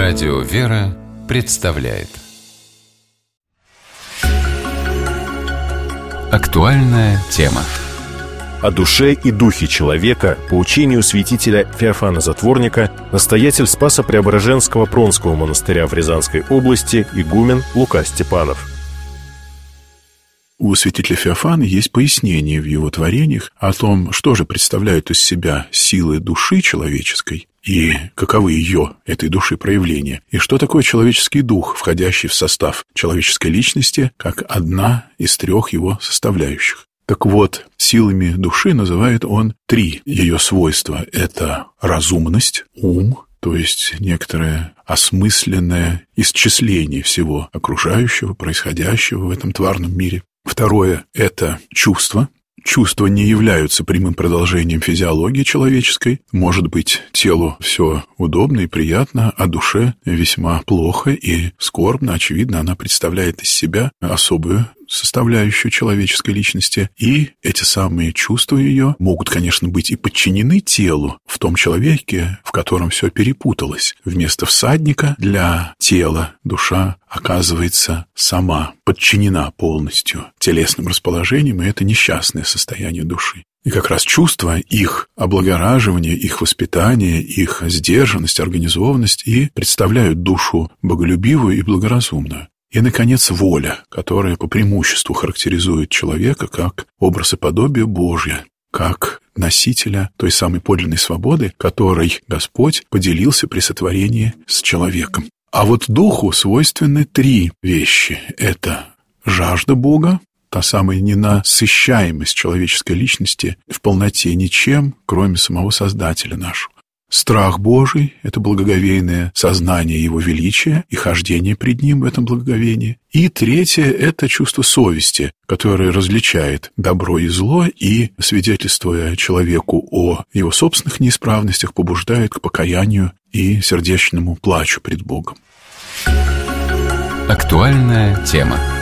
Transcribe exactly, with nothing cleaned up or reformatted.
Радио «Вера» представляет актуальная тема. О душе и духе человека по учению святителя Феофана Затворника настоятель Спасо-Преображенского Пронского монастыря в Рязанской области игумен Лука Степанов. У святителя Феофана есть пояснение в его творениях о том, что же представляют из себя силы души человеческой и каковы ее, этой души, проявления, и что такое человеческий дух, входящий в состав человеческой личности, как одна из трех его составляющих. Так вот, силами души называет он три ее свойства. Это разумность, ум, то есть некоторое осмысленное исчисление всего окружающего, происходящего в этом тварном мире. Второе – это чувства. Чувства не являются прямым продолжением физиологии человеческой. Может быть, телу все удобно и приятно, а душе весьма плохо и скорбно. Очевидно, она представляет из себя особую составляющую человеческой личности, и эти самые чувства ее могут, конечно, быть и подчинены телу в том человеке, в котором все перепуталось. Вместо всадника для тела душа оказывается сама подчинена полностью телесным расположениям, и это несчастное состояние души. И как раз чувства, их облагораживание, их воспитание, их сдержанность, организованность и представляют душу боголюбивую и благоразумную. И, наконец, воля, которая по преимуществу характеризует человека как образ и подобие Божье, как носителя той самой подлинной свободы, которой Господь поделился при сотворении с человеком. А вот духу свойственны три вещи. Это жажда Бога, та самая ненасыщаемость человеческой личности в полноте ничем, кроме самого Создателя нашего. Страх Божий – это благоговейное сознание Его величия и хождение пред Ним в этом благоговении. И третье – это чувство совести, которое различает добро и зло и, свидетельствуя человеку о его собственных неисправностях, побуждает к покаянию и сердечному плачу пред Богом. Актуальная тема.